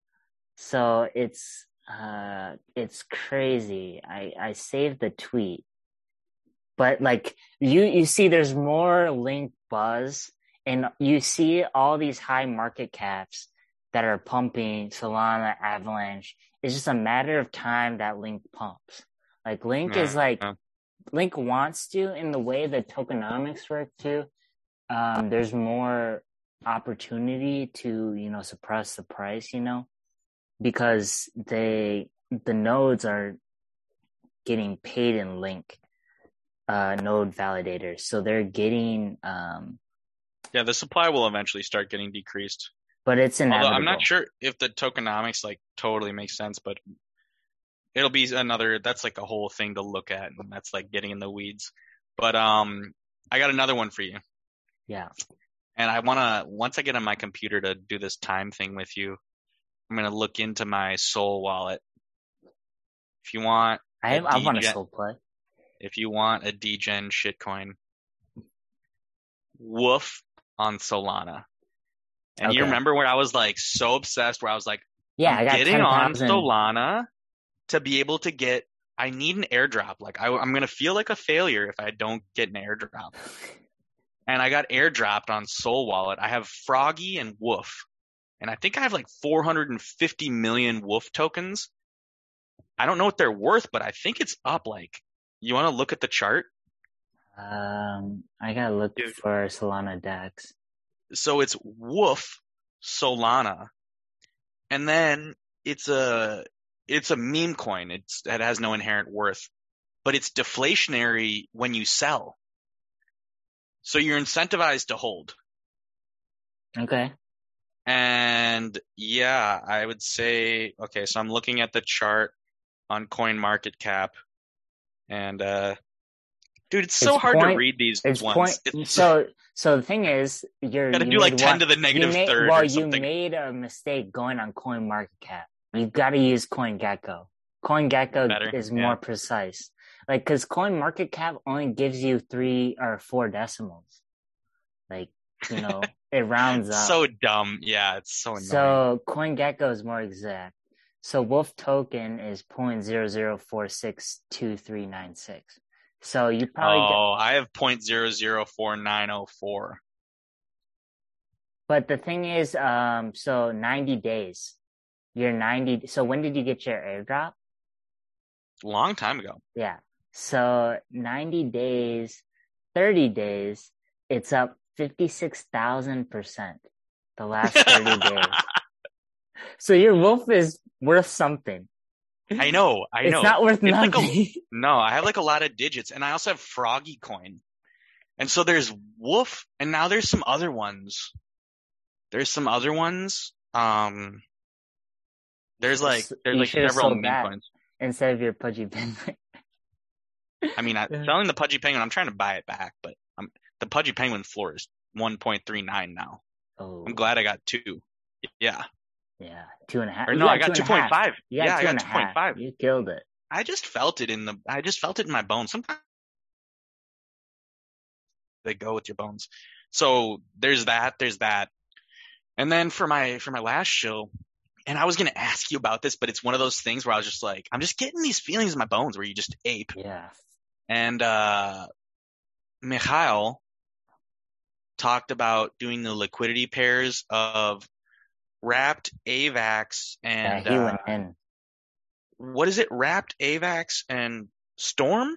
So it's uh it's crazy. I I saved the tweet. But like you you see there's more Link buzz and you see all these high market caps that are pumping Solana, Avalanche. It's just a matter of time that Link pumps. Like Link yeah, is like yeah. Link wants to in the way that tokenomics work too. Um, there's more opportunity to, you know, suppress the price, you know, because they the nodes are getting paid in Link uh, node validators, so they're getting um, Yeah, the supply will eventually start getting decreased. but it's Although I'm inevitable. not sure if the tokenomics like totally makes sense, but it'll be another, that's like a whole thing to look at, and that's like getting in the weeds. But um, I got another one for you. Yeah. And I wanna, once I get on my computer to do this time thing with you, I'm gonna look into my Sol wallet. If you want I a I want a degen, soul play. if you want a degen shitcoin, woof on Solana. And Okay. you remember where I was like so obsessed, where I was like, Yeah, I'm I got getting ten on thousand. Solana to be able to get, I need an airdrop. Like I, I'm going to feel like a failure if I don't get an airdrop. And I got airdropped on Sol Wallet. I have Froggy and Woof. And I think I have like four hundred fifty million Woof tokens. I don't know what they're worth, but I think it's up. Like, you want to look at the chart? Um, I gotta look Dude. for Solana DEX. So it's Woof Solana. And then it's a, it's a meme coin. It's, it has no inherent worth, but it's deflationary when you sell. So you're incentivized to hold. Okay. And yeah, I would say, okay, so I'm looking at the chart on CoinMarketCap, and uh, dude, it's so It's hard point, to read these it's ones. point. It's So, so the thing is, you're gotta you do like made ten one, to the you negative made, third well, or you something. made a mistake going on CoinMarketCap. You've got to use CoinGecko. CoinGecko Better, is yeah. more precise. Like, cause CoinMarketCap only gives you three or four decimals. Like, you know, it rounds up. So dumb. Yeah, it's so annoying. So CoinGecko is more exact. So Wolf token is zero point zero zero four six two three nine six. So you probably Oh, get, I have zero point zero zero four nine zero four. but the thing is, um, so ninety days. You're ninety. So when did you get your airdrop? Long time ago. Yeah. So ninety days, thirty days, it's up fifty-six thousand percent the last thirty days. So your wolf is worth something. I know, I know. It's not worth It's like nothing. a, no, I have like a lot of digits, and I also have Froggy Coin. And so there's Woof, and now there's some other ones. There's some other ones. Um, there's like there's You like should have several sold meme that coins. instead of your pudgy penguin. I mean, I, selling the Pudgy Penguin, I'm trying to buy it back, but I'm, the Pudgy Penguin floor is one point three nine now. Oh, I'm glad I got two. Yeah. yeah, two and a half. Or You no, got I got two two and a point five. half. You got Yeah, I two got and a two point five. half. You killed it. I just felt it in the, I just felt it in my bones. Sometimes they go with your bones. So there's that, there's that. And then for my, for my last show, and I was going to ask you about this, but it's one of those things where I was just like, I'm just getting these feelings in my bones where you just ape. Yeah. And, uh, Mikhail talked about doing the liquidity pairs of wrapped AVAX and, Yeah, he uh, went in. what is it? Wrapped AVAX and Storm?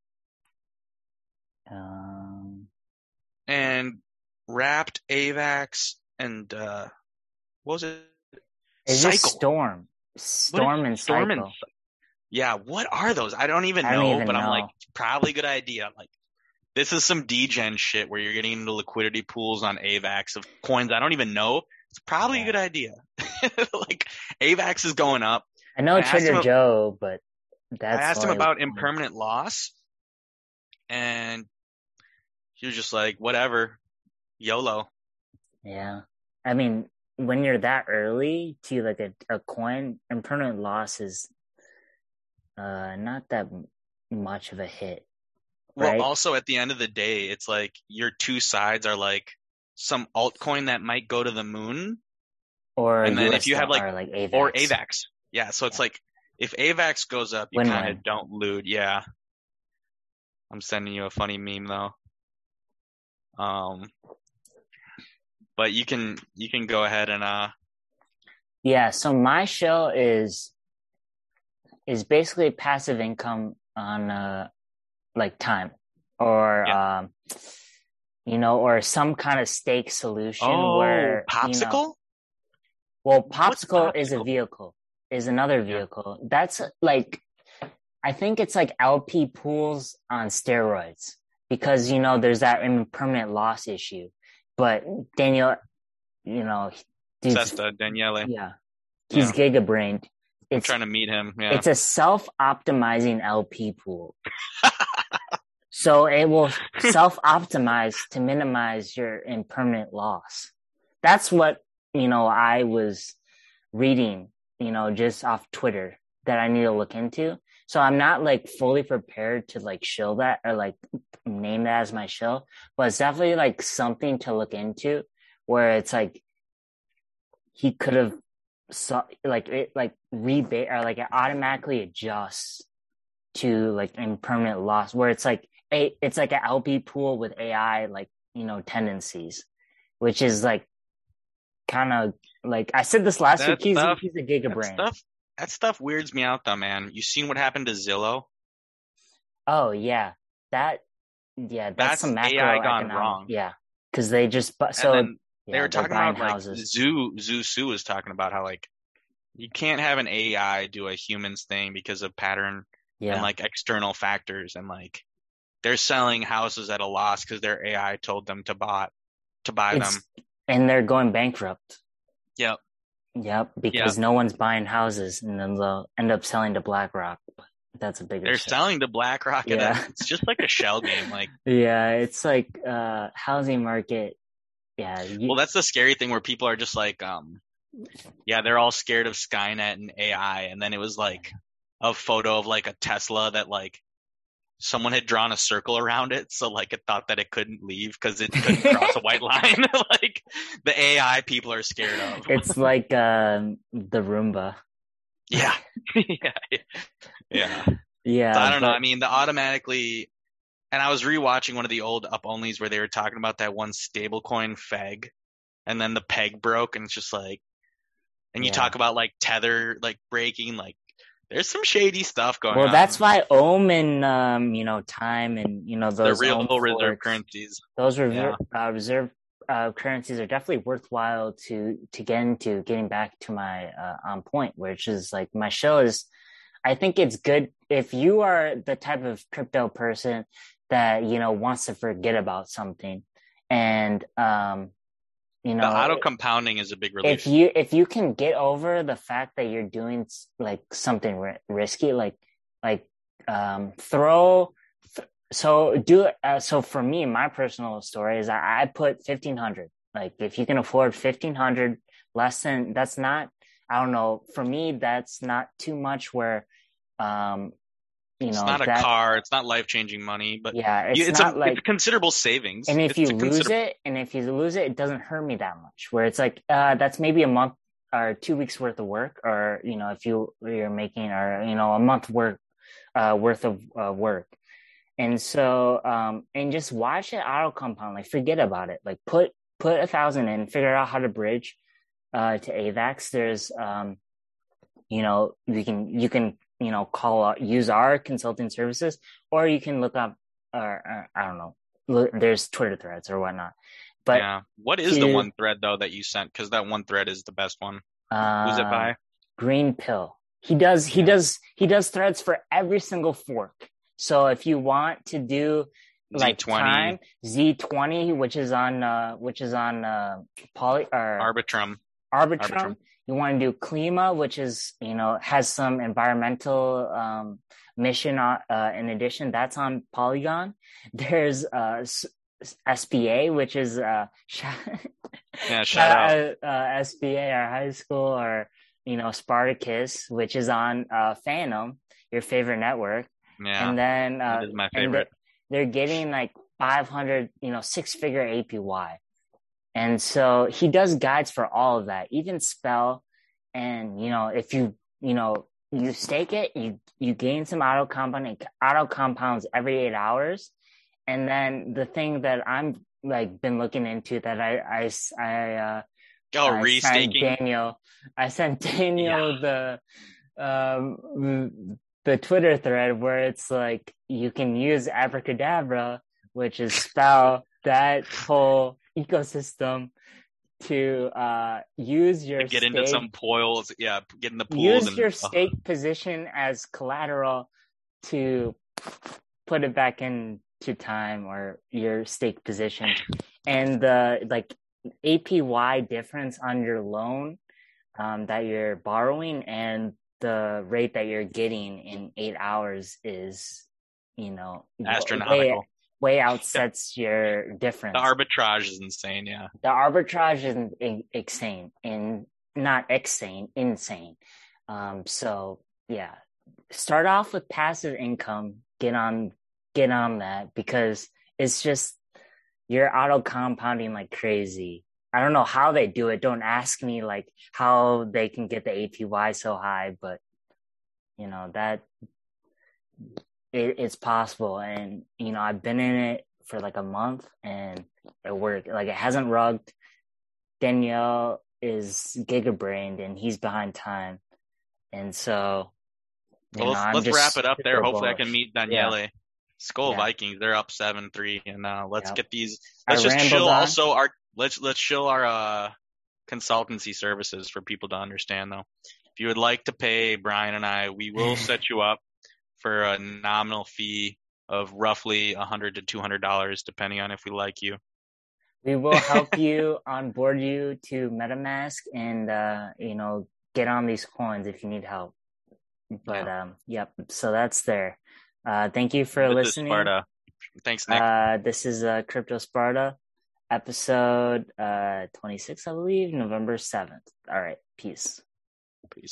Um, And wrapped AVAX and, uh, what was it? is Cycle. this Storm? Storm and Storm Cycle. and yeah, what are those? I don't even I don't know, even but I'm like, know. probably a good idea. Like, this is some degen shit where you're getting into liquidity pools on AVAX of coins I don't even know. It's probably Yeah. a good idea. Like, AVAX is going up. I know I asked Trader him- Joe, but that's I asked him why- about impermanent loss, and he was just like, whatever, YOLO. Yeah. I mean, when you're that early to like a, a coin, impermanent loss is uh not that much of a hit. Well, Right? also at the end of the day, it's like your two sides are like some altcoin that might go to the moon, Or and then U S if you have, like- or like AVAX. or AVAX. Yeah, so it's Yeah. like if AVAX goes up, you Win-win. kind of don't loot. Yeah. I'm sending you a funny meme though. Um, but you can you can go ahead and uh Yeah, so my show is is basically passive income on uh like time or Yeah. um you know, or some kind of stake solution Oh, where, you know, popsicle? well, What's Popsicle is a popsicle? vehicle, is another Yeah. vehicle. That's like, I think it's like L P pools on steroids because, you know, there's that impermanent loss issue. But Daniel, you know, dude's, Sesta Daniele. yeah, he's Yeah. giga brained. I'm It's, trying to meet him. Yeah. it's a self-optimizing L P pool. So it will self-optimize to minimize your impermanent loss. That's what, you know, I was reading, you know, just off Twitter that I need to look into. So I'm not like fully prepared to like shill that or like name that as my shill, but it's definitely like something to look into where it's like he could have so like it like rebate or like it automatically adjusts to like impermanent loss where it's like a it's like an L P pool with A I like, you know, tendencies, which is like kind of like I said this last week. That He's stuff, he's a giga that brain. stuff, that stuff weirds me out though, man. You seen what happened to Zillow? Oh yeah, that yeah, that's That's some A I gone macroeconomic. wrong. Yeah, because they just but And so then they yeah, were they're talking buying about like houses. Zoo Zoo Su was talking about how like you can't have an A I do a human's thing because of pattern and Yeah, like external factors and like they're selling houses at a loss because their A I told them to bought to buy them. it's and they're going bankrupt. Yep. Yep, Yep. because no one's buying houses, and then they'll end up selling to BlackRock. But that's a bigger. They're story. selling to BlackRock and Yeah, then it's just like a shell game. Like, yeah, it's like uh housing market. Yeah, you, well, that's the scary thing where people are just like, um, yeah, they're all scared of Skynet and A I. And then it was like a photo of like a Tesla that like someone had drawn a circle around it. So like it thought that it couldn't leave because it couldn't cross a white line. Like the A I people are scared of. it's like um the Roomba. Yeah. Yeah. Yeah. Yeah, So I don't know. but I mean, the automatically, and I was rewatching one of the old up onlys where they were talking about that one stablecoin F E G, and then the peg broke, and it's just like, and you yeah. talk about like tether like breaking, like there's some shady stuff going Well, on. that's why Ohm and um, you know, Time and you know The those real Ohm reserve forks, currencies. those Yeah. reserve uh, reserve uh, currencies are definitely worthwhile to to get into. Getting back to my uh, on point, which is like my show is, I think it's good if you are the type of crypto person that you know wants to forget about something, and um, you The know, auto compounding is a big relief. if you if you can get over the fact that you're doing like something ri- risky, like like um throw th- so do uh, so for me my personal story is I, I put fifteen hundred, like if you can afford fifteen hundred less than that's not, I don't know, for me that's not too much where um you It's know not a that car. It's not life changing money, but yeah you, it's it's a not it's a like, considerable savings. and if It's you a lose considerable. it, and if you lose it, it doesn't hurt me that much. Where it's like, uh, that's maybe a month or two weeks worth of work, or you know, if you you're making, or you know, a month work, uh, worth of uh, work, and so, um, and just watch it auto compound. Like, forget about it. Like, put put a thousand in, figure out how to bridge, uh, to AVAX. There's, um, you know, you can you can you know call out, use our consulting services, or you can look up, or, or I don't know, look, there's Twitter threads or whatnot. But Yeah. What is the to one thread though that you sent? Because that one thread is the best one. Who's it um, by? Green Pill, he does he Yeah. does he does threads for every single fork. So if you want to do like Z twenty, time Z twenty, which is on uh, which is on uh, poly or Arbitrum. Arbitrum. Arbitrum. You want to do Klima, which is, you know, has some environmental um, mission uh, uh, in addition. That's on Polygon. There's uh, S P A, which is uh, Yeah, shout out. uh, S P A, our high school, or, you know, Spartacus, which is on uh, Phantom, your favorite network. Yeah, And then uh, it is my and favorite. they're getting like five hundred, you know, six figure A P Y. And so he does guides for all of that, even spell. And, you know, if you, you know, you stake it, you, you gain some auto compounding, auto compounds every eight hours. And then the thing that I'm like been looking into that I, I, I, uh, Oh, I sent restaking. Daniel, I sent Daniel the, um, the Twitter thread where it's like you can use abracadabra, which is spell that whole ecosystem to uh, use your Get into stake, some pools, yeah, get in the pools use and your uh, stake position as collateral to put it back into time or your stake position, and the like A P Y difference on your loan um, that you're borrowing and the rate that you're getting in eight hours is, you know, way astronomical. way Yeah, outsets your the difference. arbitrage is insane. Yeah, The arbitrage is in, insane and not insane, insane. Um, so yeah, start off with passive income. Get on, get on that because it's just you're auto compounding like crazy. I don't know how they do it. Don't ask me like how they can get the A P Y so high, but you know that it, it's possible. And you know, I've been in it for like a month and it worked. Like it hasn't rugged. Danielle is gigabrained and he's behind time. And so, you well, know, let's I'm let's wrap just it up there. super Hopefully, I can bullish. meet Yeah, Daniele. Skull yeah, Vikings, they're up seven three, and uh, let's yeah. get these. I Let's just rambled chill. on. Also, our let's let's chill our uh consultancy services for people to understand though. If you would like to pay Brian and I, we will set you up for a nominal fee of roughly a hundred to two hundred dollars, depending on if we like you. We will help you onboard you to MetaMask and uh, you know, get on these coins if you need help. But Yeah. um, yep. So that's there. Uh, thank you for This is listening. Sparta. Thanks, Nick. Uh, this is uh, Crypto Sparta, episode uh twenty-six, I believe, November seventh. All right, peace. Peace.